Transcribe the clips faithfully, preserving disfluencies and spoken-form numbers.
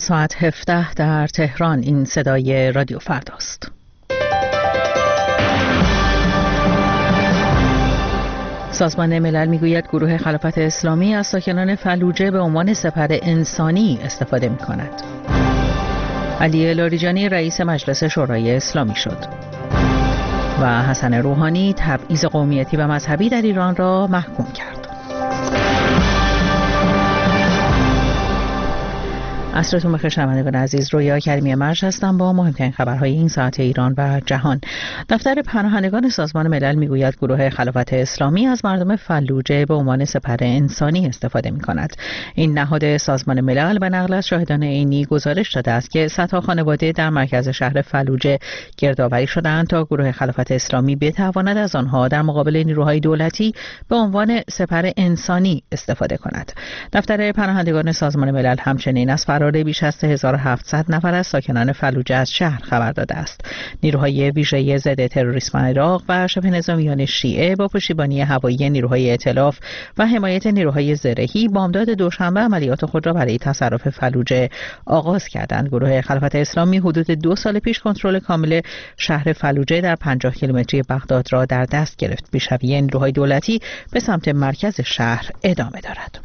ساعت هفده در تهران. این صدای رادیو فرداست. سازمان ملل میگوید گروه خلافت اسلامی از ساکنان فلوجه به عنوان سپر انسانی استفاده می کند. علی لاریجانی رئیس مجلس شورای اسلامی شد و حسن روحانی تبعیض قومیتی و مذهبی در ایران را محکوم کرد. عصرتون بخیر شنوندگان عزیز، رویا کریمی مرج هستم با مهمترین خبرهای این ساعت ایران و جهان. دفتر پناهندگان سازمان ملل میگوید گروه خلافت اسلامی از مردم فلوجه به عنوان سپر انسانی استفاده می کند. این نهاد سازمان ملل به نقل از شاهدان عینی گزارش داده است که صدها خانواده در مرکز شهر فلوجه گردآوری شدند تا گروه خلافت اسلامی بتواند از آنها در مقابل نیروهای دولتی به عنوان سپر انسانی استفاده کند. دفتر پناهندگان سازمان ملل همچنین از فرار بیش از سه هزار و هفتصد نفر از ساکنان فلوجه از شهر خبر داده است. نیروهای ویژه ضد تروریسم عراق و شبه نظامیان شیعه با پشتیبانی هوایی نیروهای ائتلاف و حمایت نیروهای زرهی بامداد دوشنبه عملیات خود را برای تصرف فلوجه آغاز کردند. گروه خلافت اسلامی حدود دو سال پیش کنترل کامل شهر فلوجه در پنجاه کیلومتری بغداد را در دست گرفت. پیشروی نیروهای دولتی به سمت مرکز شهر ادامه دارد.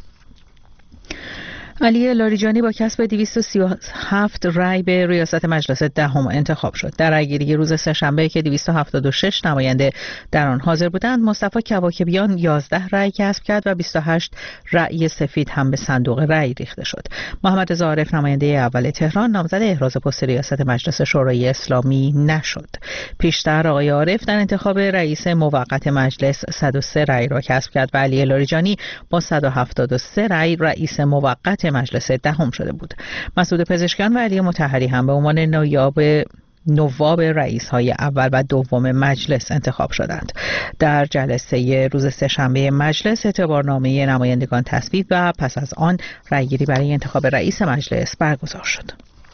علی لاریجانی با کسب دویست و سی و هفت رای به ریاست مجلس دهم انتخاب شد. در رایگیری روز سه‌شنبه که دویست و هفتاد و شش نماینده در آن حاضر بودند، مصطفی کواکبیان یازده رای کسب کرد و بیست و هشت رای سفید هم به صندوق رای ریخته شد. محمد رضا عارف نماینده اول تهران نامزد احراز پست ریاست مجلس شورای اسلامی نشد. پیشتر آقای عارف در انتخاب رئیس موقت مجلس صد و سه رای را کسب کرد و علی لاریجانی با صد و هفتاد و سه رای رئیس موقت مجلس دهم شده بود. مسعود پزشکیان و علی مطهری هم به عنوان نایب نواب رئیس های اول و دوم مجلس انتخاب شدند. در جلسه روز سه‌شنبه مجلس اعتبارنامه نمایندگان تصویب و پس از آن رأیگیری برای انتخاب رئیس مجلس برگزار شد.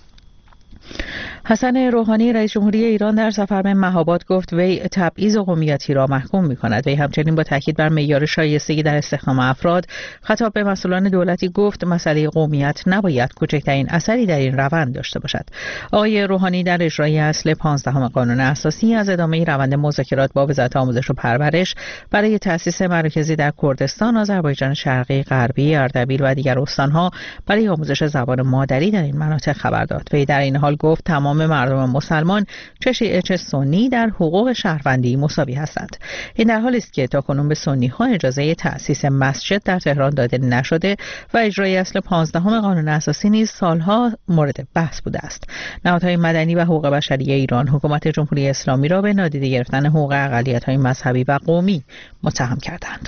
حسن روحانی رئیس جمهوری ایران در سفر به مهاباد گفت وی تبعیض قومیتی را محکوم می‌کند. وی همچنین با تاکید بر معیار شایستگی در استخدام افراد خطاب به مسئولان دولتی گفت مسئله قومیت نباید کوچکترین اثری در این روند داشته باشد. آقای روحانی در اجرای اصل پانزدهم قانون اساسی از ادامه روند مذاکرات با وزارت آموزش و پرورش برای تأسیس مراکزی در کردستان، آذربایجان شرقی، غربی، اردبیل و دیگر استان‌ها برای آموزش زبان مادری در این مناطق خبر داد. وی در این حال گفت تمام مردم مسلمان چه شیعه چه سنی در حقوق شهروندی مساوی هستند. این در حالی است که تاکنون به سنی ها اجازه تأسیس مسجد در تهران داده نشده و اجرای اصل پانزدهم قانون اساسی نیز سالها مورد بحث بوده است. نهادهای مدنی و حقوق بشری ایران حکومت جمهوری اسلامی را به نادیده گرفتن حقوق اقلیت‌های مذهبی و قومی متهم کردند.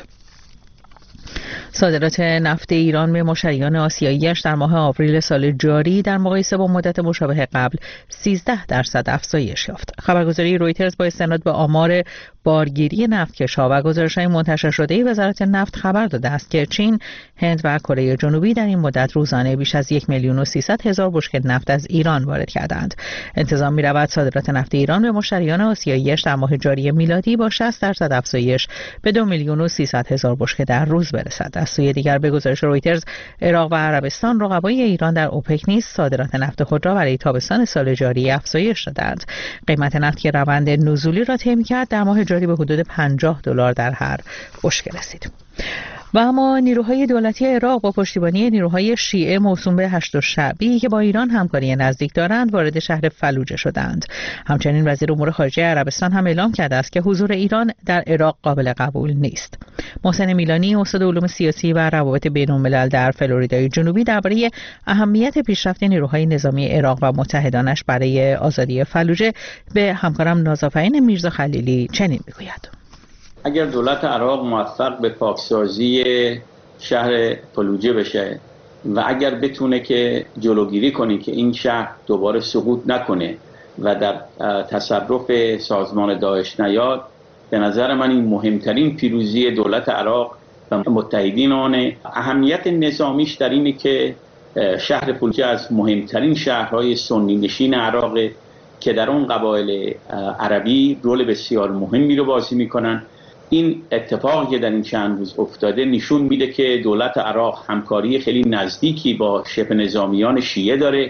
صادرات نفت ایران به مشتریان آسیایی‌اش در ماه آوریل سال جاری در مقایسه با مدت مشابه قبل سیزده درصد افزایش یافت. خبرگزاری رویترز با استناد به آمار بارگیری نفتکش‌ها و گزارش‌های منتشر شده وزارت نفت خبر داده است که چین، هند و کره جنوبی در این مدت روزانه بیش از یک میلیون و سیصد هزار بشکه نفت از ایران وارد کردند. انتظام می‌رود صادرات نفت ایران به مشتریان آسیایی‌اش در ماه جاری میلادی با شصت درصد افزایش به دو میلیون و سیصد هزار بشکه در روز برسد. از سوی دیگر به گزارش رویترز، عراق و عربستان رقبای ایران در اوپک نیز صادرات نفت خود را برای تابستان سال جاری افزایش دادند. قیمت نفت که روند نزولی را طی کرد در ماه جاری به حدود پنجاه دلار در هر بشکه رسید. و اما نیروهای دولتی عراق با پشتیبانی نیروهای شیعه موسوم به هشت شعبی که با ایران همکاری نزدیک دارند وارد شهر فلوجه شدند. همچنین وزیر امور خارجه عربستان هم اعلام کرده است که حضور ایران در عراق قابل قبول نیست. محسن میلانی استاد علوم سیاسی و روابط بین‌الملل در فلوریدای جنوبی درباره اهمیت پیشرفت نیروهای نظامی عراق و متحدانش برای آزادی فلوجه به همکارم نازافرین میرزا خلیلی چنین میگوید: اگر دولت عراق موفق به پاکسازی شهر فلوجه بشه و اگر بتونه که جلوگیری کنه که این شهر دوباره سقوط نکنه و در تصرف سازمان داعش نیاد، به نظر من این مهمترین پیروزی دولت عراق و متحدین آنه. اهمیت نظامیش در اینه که شهر فلوجه از مهمترین شهرهای سنی نشین عراق که در اون قبایل عربی رول بسیار مهمی رو بازی میکنن. این اتفاقی که در این چند روز افتاده نشون میده که دولت عراق همکاری خیلی نزدیکی با شبه نظامیان شیعه داره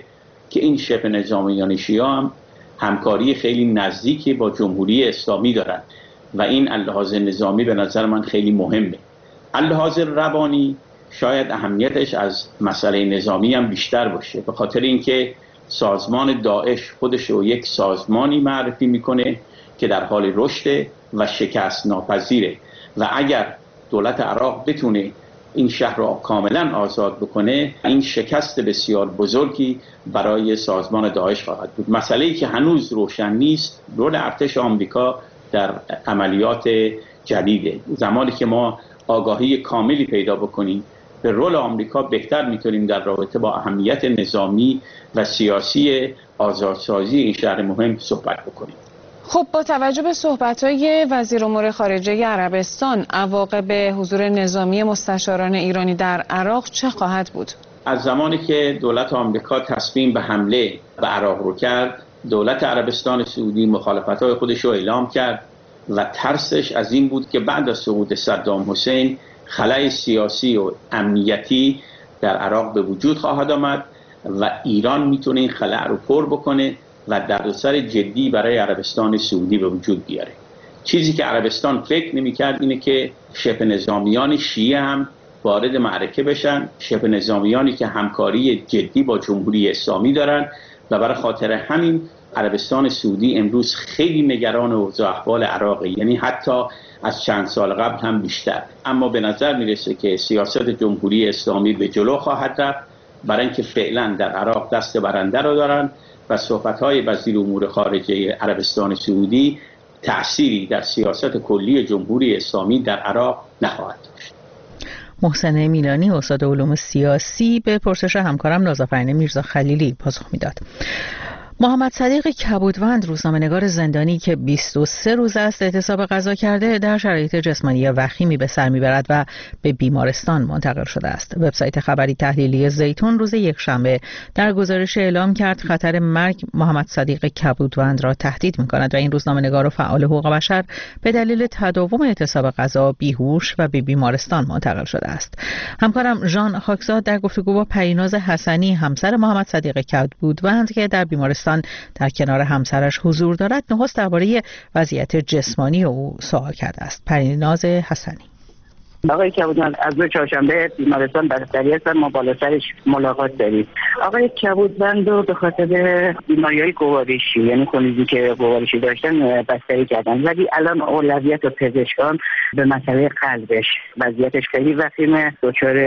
که این شبه نظامیان شیعه هم همکاری خیلی نزدیکی با جمهوری اسلامی دارن و این اللحاظ نظامی به نظر من خیلی مهمه. اللحاظ روانی شاید اهمیتش از مسئله نظامی هم بیشتر باشه، به خاطر اینکه سازمان داعش خودش رو یک سازمانی معرفی میکنه که در حال رشد و شکست ناپذیره و اگر دولت عراق بتونه این شهر را کاملا آزاد بکنه، این شکست بسیار بزرگی برای سازمان داعش خواهد بود. مسئله‌ای که هنوز روشن نیست رول ارتش آمریکا در عملیات جدیده. زمانی که ما آگاهی کاملی پیدا بکنیم به رول آمریکا، بهتر میتونیم در رابطه با اهمیت نظامی و سیاسی آزادسازی این شهر مهم صحبت بکنیم. خب با توجه به صحبت‌های وزیر امور خارجه عربستان، عواقب حضور نظامی مستشاران ایرانی در عراق چه خواهد بود؟ از زمانی که دولت آمریکا تصمیم به حمله به عراق رو کرد، دولت عربستان سعودی مخالفت‌های خودش رو اعلام کرد و ترسش از این بود که بعد از سقوط صدام حسین خلأ سیاسی و امنیتی در عراق به وجود خواهد آمد و ایران میتونه این خلأ رو پر بکنه و دردسر جدی برای عربستان سعودی به وجود بیاره. چیزی که عربستان فکر نمی‌کرد اینه که شبه نظامیان شیعه هم وارد معرکه بشن، شبه نظامیانی که همکاری جدی با جمهوری اسلامی دارن و برای خاطر همین عربستان سعودی امروز خیلی نگران اوضاع احوال عراقه، یعنی حتی از چند سال قبل هم بیشتر. اما به نظر میرسه که سیاست جمهوری اسلامی به جلو خواهد رفت، برای اینکه فعلا در عراق دست برنده رو دارن و صحبت‌های وزیر امور خارجه عربستان سعودی تأثیری در سیاست کلی جمهوری اسلامی در عراق نخواهد داشت. محسن میلانی، استاد علوم سیاسی، به پرسش همکارم نازافرین میرزا خلیلی پاسخ میداد. محمد صدیق کبودوند، روزنامه‌نگار زندانی که بیست و سه روز است اعتصاب غذا کرده، در شرایط جسمانی وخیمی به سر میبرد و به بیمارستان منتقل شده است. وبسایت خبری تحلیلی زیتون روز یکشنبه در گزارش اعلام کرد خطر مرگ محمد صدیق کبودوند را تهدید می‌کند و این روزنامه‌نگار و فعال حقوق بشر به دلیل تداوم اعتصاب غذا بیهوش و به بیمارستان منتقل شده است. همکارم ژان خاکزاد در گفتگو با پریناز حسنی، همسر محمد صدیق کبودوند که در بیمارستان در کنار همسرش حضور دارد، نخست درباره وضعیت جسمانی او سوال کرده است. پریناز حسنی: آقای کبودوند از روز چهارشنبه بیمارستان بستری هستن، ما بالا سرش ملاقات داریم. آقای کبودوند رو به خاطر بیماری‌های گوارشی، یعنی خونریزی که گوارشی داشتن، بستری کردن، ولی الان اولویت پزشکان به مسئله قلبش، وضعیتش خیلی وخیمه، دچار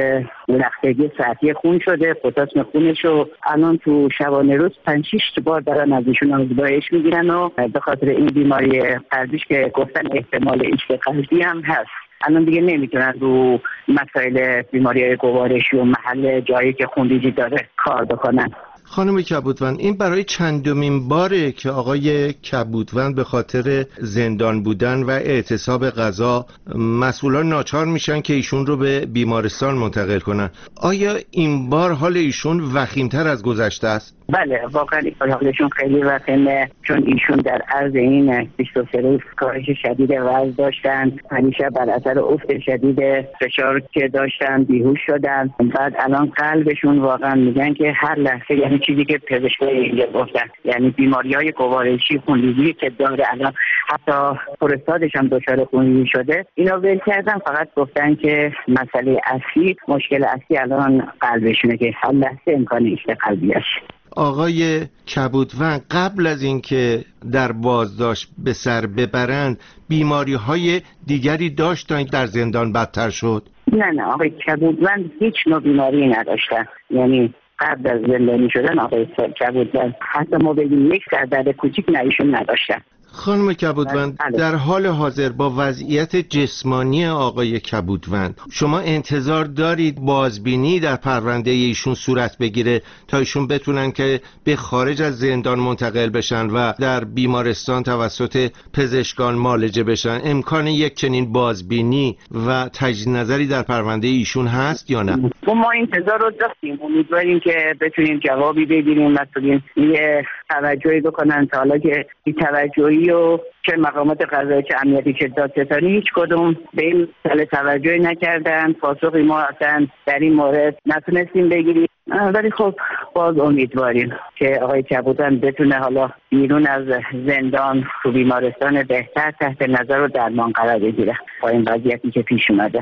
لختگی سطحی خون شده، پتاسیم خونش رو الان تو شبانه روز پنج شش بار دارن از ایشون آزمایش میگیرن و به خاطر این بیماری قلبیش که گفتن احتمال عشق قلبی هم هست. الان دیگه نمیتونن رو مسائل بیماری گوارشی و محل جایی که خونریزی داره کار بکنن. خانم کبودوند، این برای چندمین باره که آقای کبودوند به خاطر زندان بودن و اعتصاب غذا مسئولان ناچار میشن که ایشون رو به بیمارستان منتقل کنن. آیا این بار حال ایشون وخیم‌تر از گذشته است؟ بله، واقعا حالشون خیلی وخیمه، چون ایشون در عرض این بیست و سه روز کاهش شدید وزن داشتن، همیشه بر اثر افت شدید فشار که داشتن بیهوش شدن. بعد الان قلبشون واقعا میگن که هر لحظه، یعنی چیزی که پزشکای اینجا گفتن، یعنی بیماری‌های گوارشی، خونریزی که داره، الان حتی پروستاتش هم دچار خونریزی شده، اینا ول کردن. فقط گفتن که مسئله اصلی، مشکل اصلی الان قلبشونه که هر لحظه امکان عشق قلبی است. آقای کبودوند قبل از اینکه در بازداشت به سر ببرند بیماری‌های دیگری داشتن در زندان بدتر شد؟ نه نه، آقای کبودوند هیچ نوع بیماری نداشتن. یعنی قبل از زندانی شدن آقای کبودوند حتی ما بگیم یک سردرد کوچیک نه ایشون نداشتن. خانم کبودوند، در حال حاضر با وضعیت جسمانی آقای کبودوند شما انتظار دارید بازبینی در پرونده ایشون صورت بگیره تا ایشون بتونن که به خارج از زندان منتقل بشن و در بیمارستان توسط پزشکان معالجه بشن؟ امکان یک چنین بازبینی و تجدید نظری در پرونده ایشون هست یا نه؟ ما انتظار رو داشتیم، امیدواریم که بتونیم جوابی بگیریم، مسئولین یه توجهی بکنن. تا حالا که این توجهی و چه مقامات قضایی چه امنیتی چه دادستانی هیچ کدوم به این مسئله توجهی نکردن. پاسخی ما اصلا در این مورد نتونستیم بگیریم. ولی خب باز امیدواریم که آقای کبودوند بتونه حالا بیرون از زندان تو بیمارستان بهتر تحت نظر و درمان قرار بگیره با این وضعیتی که پیش اومده.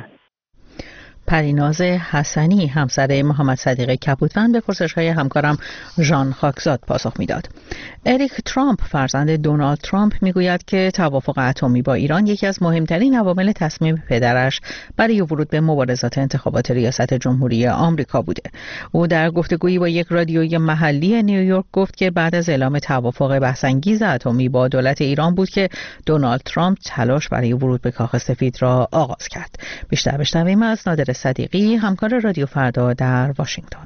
پریناز حسنی همسر محمد صدیق کبودوند به پرسش‌های همکارم ژان خاکزاد پاسخ میداد. اریک ترامپ فرزند دونالد ترامپ میگوید که توافق اتمی با ایران یکی از مهمترین عوامل تصمیم پدرش برای ورود به مبارزات انتخابات ریاست جمهوری آمریکا بوده. او در گفتگویی با یک رادیوی محلی نیویورک گفت که بعد از اعلام توافق بحث‌انگیز اتمی با دولت ایران بود که دونالد ترامپ تلاش برای ورود به کاخ سفید را آغاز کرد. بیشتر بشنویم از نادر صدیقی، همکار رادیو فردا در واشنگتن.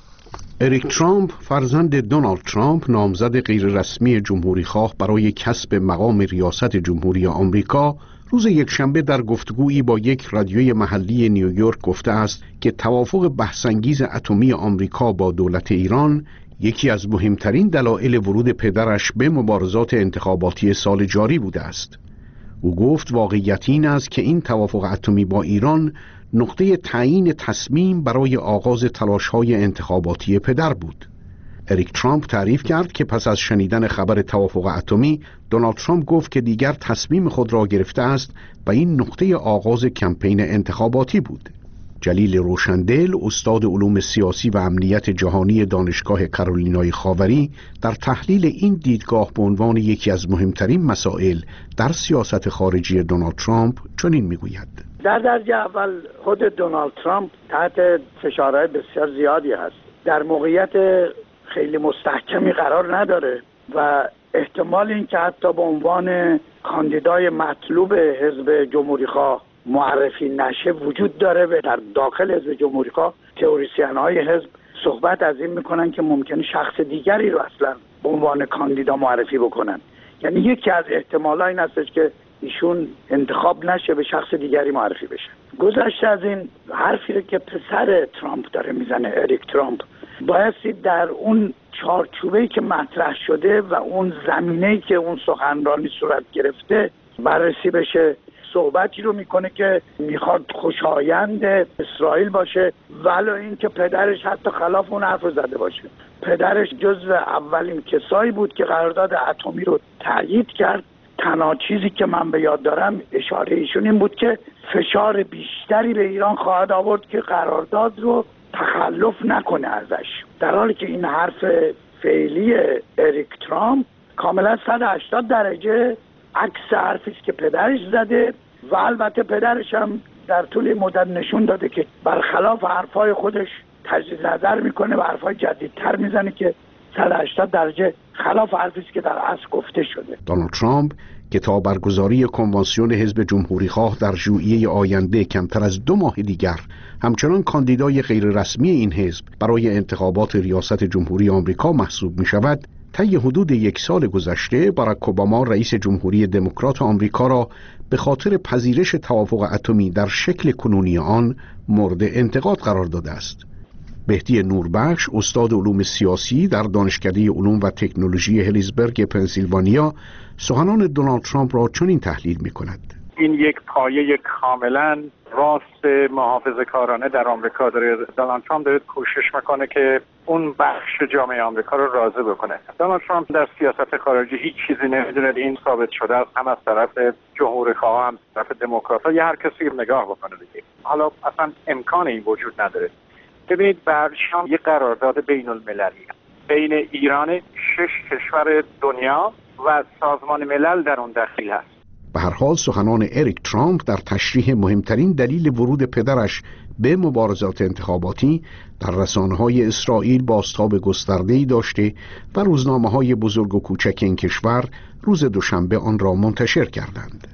اریک ترامپ فرزند دونالد ترامپ، نامزد غیررسمی جمهوری‌خواه برای کسب مقام ریاست جمهوری آمریکا، روز یکشنبه در گفتگویی با یک رادیوی محلی نیویورک گفته است که توافق بحث‌انگیز اتمی آمریکا با دولت ایران یکی از مهمترین دلایل ورود پدرش به مبارزات انتخاباتی سال جاری بوده است. او گفت واقعیت این است که این توافق اتمی با ایران نقطه تعیین تصمیم برای آغاز تلاش‌های انتخاباتی پدر بود. اریک ترامپ تعریف کرد که پس از شنیدن خبر توافق اتمی، دونالد ترامپ گفت که دیگر تصمیم خود را گرفته است و این نقطه آغاز کمپین انتخاباتی بود. جلیل روشندل، استاد علوم سیاسی و امنیت جهانی دانشگاه کارولینای خاوری، در تحلیل این دیدگاه به عنوان یکی از مهمترین مسائل در سیاست خارجی دونالد ترامپ چنین میگوید: در درجه اول خود دونالد ترامپ تحت فشارهای بسیار زیادی هست، در موقعیت خیلی مستحکمی قرار نداره و احتمال این که حتی به عنوان کاندیدای مطلوب حزب جمهوری‌خواه معرفی نشه وجود داره و در داخل حزب جمهوری‌خواه تئوریسین‌های حزب صحبت از این میکنن که ممکنه شخص دیگری رو اصلا به عنوان کاندیدا معرفی بکنن. یعنی یکی از احتمالات این هستش که ایشون انتخاب نشه، به شخص دیگری معرفی بشه. گذشته از این حرفی رو که پسر ترامپ داره میزنه، اریک ترامپ، بایستی در اون چارچوبه‌ای که مطرح شده و اون زمینه‌ای که اون سخنرانی صورت گرفته بررسی بشه. صحبتی رو میکنه که میخواد خوشایند اسرائیل باشه، ولو این که پدرش حتی خلاف اون حرف رو زده باشه. پدرش جزو اولین کسایی بود که قرارداد اتمی رو تایید کرد. تنها چیزی که من به یاد دارم اشاره ایشون این بود که فشار بیشتری به ایران خواهد آورد که قرارداد رو تخلف نکنه ازش، در حالی که این حرف فعلی اریک ترامپ کاملا صد و هشتاد درجه عکس حرفی است که پدرش زده و البته پدرش هم در طول مدت نشون داده که برخلاف حرفای خودش تجدید نظر میکنه و حرفای جدیدتر میزنه که صد و هشتاد درجه خلاف حرفی است که در اصل گفته شده. دونالد ترامپ که تا برگزاری کنوانسیون حزب جمهوری‌خواه در ژوئیه آینده کمتر از دو ماه دیگر همچنان کاندیدای غیررسمی این حزب برای انتخابات ریاست جمهوری آمریکا محسوب می‌شود، طی حدود یک سال گذشته باراک اوباما رئیس جمهوری دموکرات آمریکا را به خاطر پذیرش توافق اتمی در شکل کنونی آن مورد انتقاد قرار داده است. بهتی نوربخش، استاد علوم سیاسی در دانشکده علوم و تکنولوژی هلیزبرگ پنسیلوانیا، سخنان دونالد ترامپ را چنین تحلیل می‌کند: این یک پایه کاملا راست محافظه‌کارانه در آمریکا داره. دونالد ترامپ داره کوشش میکنه که اون بخش جامعه آمریکا رو راضی بکنه. دونالد ترامپ در سیاست خارجی هیچ چیزی نمیدونه، این ثابت شده است، هم از طرف جمهوری‌خواه هم از طرف دموکرات‌ها. یه هر کسی نگاه بکنه دیگه. حالا اصلا امکان این وجود نداره. ببینید برشام یه قرارداد بین المللی بین ایران، شش کشور دنیا و سازمان ملل در اون دخیل هست. به هر حال سخنان اریک ترامپ در تشریح مهمترین دلیل ورود پدرش به مبارزات انتخاباتی در رسانه‌های اسرائیل بازتاب گسترده‌ای داشته و روزنامه‌های بزرگ و کوچک این کشور روز دوشنبه آن را منتشر کردند.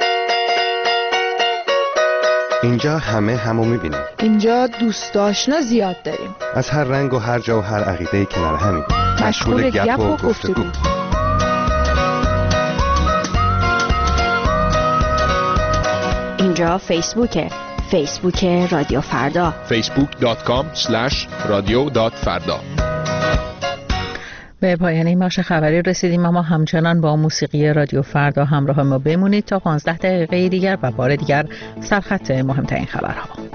اینجا همه همو می‌بینیم. اینجا دوست آشنا زیاد داریم. از هر رنگ و هر جا و هر عقیده‌ای کنار همیم. مشغول گپ و گفتگو. اینجا فیسبوکه. فیسبوک رادیو فردا. فیسبوک دات کام اسلش رادیو دات فردا. به پایان این ماشه خبری رسیدیم، اما همچنان با موسیقی رادیو فردا همراه ما بمونید تا پانزده دقیقه دیگر و بار دیگر سرخط مهمترین خبرها.